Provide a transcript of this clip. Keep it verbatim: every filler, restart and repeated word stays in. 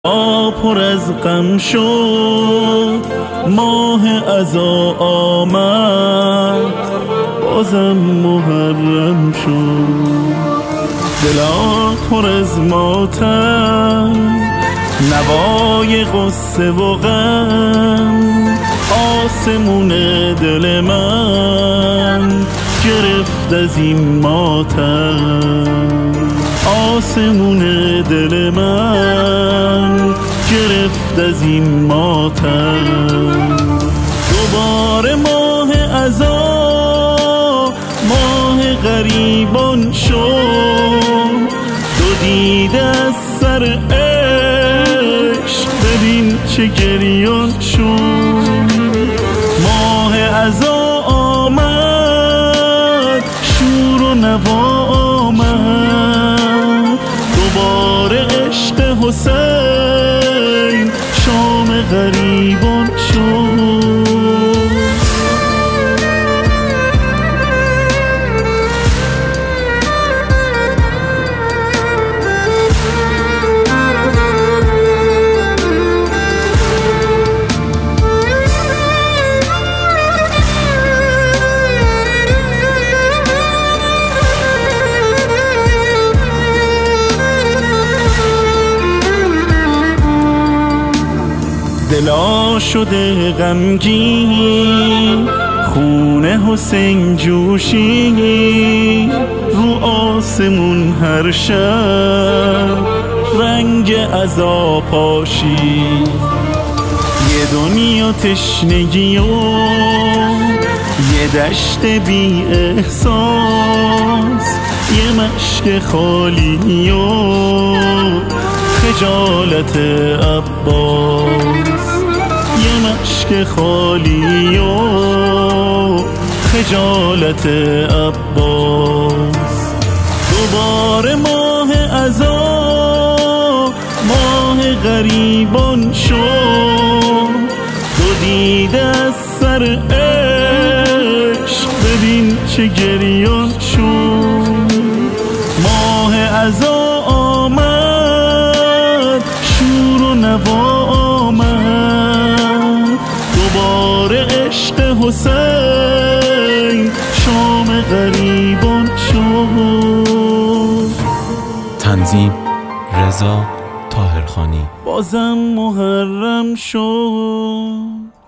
آ پر از غم شد، ماه عزا آمد، بازم محرم شد. دلا پر از ماتم، نوای غصه و غم، آسمون دل من گرفت از این ماتم. آسمون دل من گرفت از این ماتم. دوباره ماه عزا، ماه غریبان شد، دو دیده از سر عشق ببین چه گریان شد. ماه عزا آمد، شور و نوا آمد، دوباره عشق حسین شام غریبان شد. دلا شده غمگین، خون حسین جوشی، رو آسمون هر شب رنگ عزا پاشی. یه دنیا تشنگی و یه دشت بی احساس، یه مشک خالی و خجالت عباس. یه مشک خالی و خجالت عباس. دوباره ماه عزا، ماه غریبان شد، دو دیده از سر عشق ببین چه گریان شد. ماه عزا آمد، شور و نوا آمد، دوباره عشق حسین شام غریبان شد. تنظیم رضا طاهرخانی. بازم محرم شد.